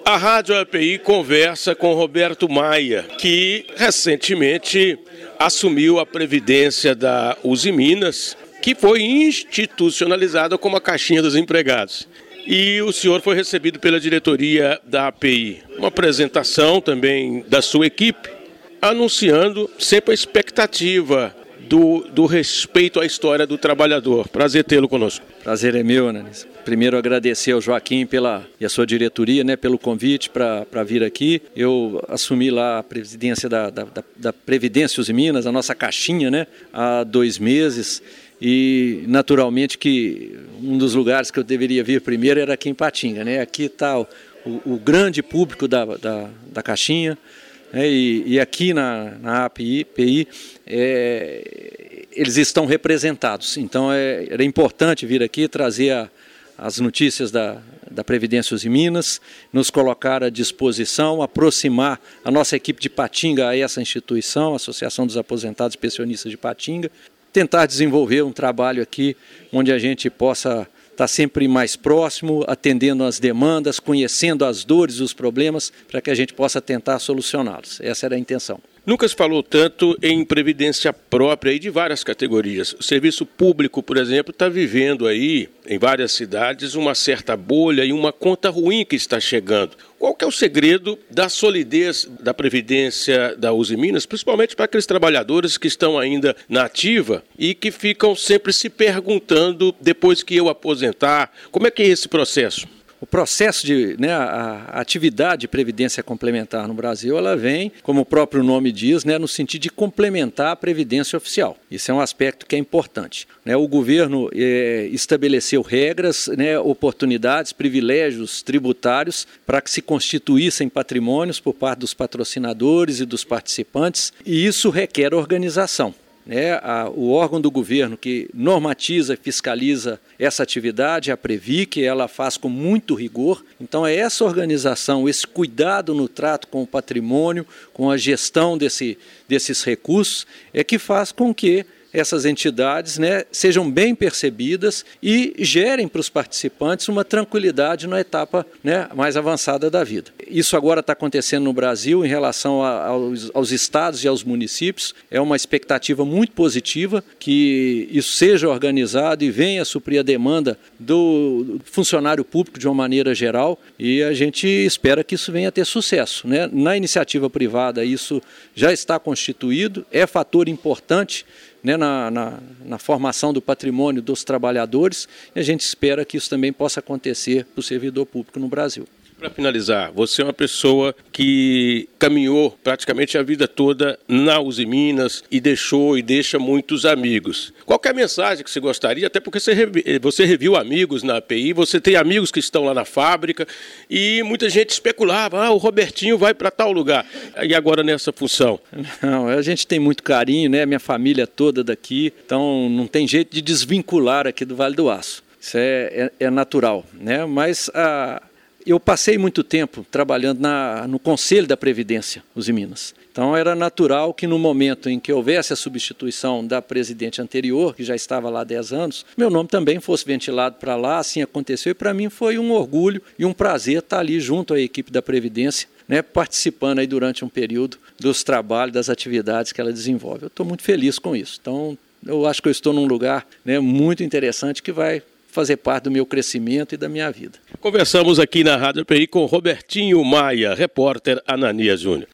A Rádio API conversa com Roberto Maia, que recentemente assumiu a previdência da Uzi Minas, que foi institucionalizada como a caixinha dos empregados. E o senhor foi recebido pela diretoria da API. Uma apresentação também da sua equipe, anunciando sempre a expectativa do respeito à história do trabalhador. Prazer tê-lo conosco. Prazer é meu, Ananis. Primeiro agradecer ao Joaquim e a sua diretoria, pelo convite para vir aqui. Eu assumi lá a presidência da Previdência Uzi Minas, a nossa caixinha, há 2 meses. E naturalmente que um dos lugares que eu deveria vir primeiro era aqui em Patinga. Aqui está o grande público da caixinha. E aqui na API, eles estão representados. Então era importante vir aqui trazer as notícias da Previdência Uzi Minas, nos colocar à disposição, aproximar a nossa equipe de Patinga a essa instituição, a Associação dos Aposentados e Pensionistas de Patinga, tentar desenvolver um trabalho aqui onde a gente possa estar sempre mais próximo, atendendo às demandas, conhecendo as dores, os problemas, para que a gente possa tentar solucioná-los. Essa era a intenção. Nunca se falou tanto em previdência própria e de várias categorias. O serviço público, por exemplo, está vivendo aí, em várias cidades, uma certa bolha e uma conta ruim que está chegando. Qual que é o segredo da solidez da previdência da Uzi Minas, principalmente para aqueles trabalhadores que estão ainda na ativa e que ficam sempre se perguntando, depois que eu aposentar, como é que é esse processo? O processo a atividade de previdência complementar no Brasil, ela vem, como o próprio nome diz, no sentido de complementar a previdência oficial. Isso é um aspecto que é importante. O governo estabeleceu regras, oportunidades, privilégios tributários para que se constituíssem patrimônios por parte dos patrocinadores e dos participantes, e isso requer organização. O órgão do governo que normatiza e fiscaliza essa atividade, a Previc, ela faz com muito rigor. Então é essa organização, esse cuidado no trato com o patrimônio, com a gestão desses recursos, é que faz com que essas entidades sejam bem percebidas e gerem para os participantes uma tranquilidade na etapa mais avançada da vida. Isso agora está acontecendo no Brasil em relação aos estados e aos municípios. É uma expectativa muito positiva que isso seja organizado e venha a suprir a demanda do funcionário público de uma maneira geral, e a gente espera que isso venha a ter sucesso. Na iniciativa privada isso já está constituído, é fator importante na formação do patrimônio dos trabalhadores, e a gente espera que isso também possa acontecer para o servidor público no Brasil. Para finalizar, você é uma pessoa que caminhou praticamente a vida toda na Uzi Minas e deixa muitos amigos. Qual que é a mensagem que você gostaria, até porque você reviu amigos na API, você tem amigos que estão lá na fábrica e muita gente especulava, o Robertinho vai para tal lugar, e agora nessa função? Não, a gente tem muito carinho, minha família toda daqui, então não tem jeito de desvincular aqui do Vale do Aço. Isso é natural, mas eu passei muito tempo trabalhando no Conselho da Previdência Uzi Minas. Então era natural que no momento em que houvesse a substituição da presidente anterior, que já estava lá há 10 anos, meu nome também fosse ventilado para lá, assim aconteceu, e para mim foi um orgulho e um prazer estar ali junto à equipe da Previdência, participando aí durante um período dos trabalhos, das atividades que ela desenvolve. Eu estou muito feliz com isso. Então eu acho que eu estou num lugar muito interessante que vai fazer parte do meu crescimento e da minha vida. Conversamos aqui na Rádio API com Robertinho Maia, repórter Ananias Júnior.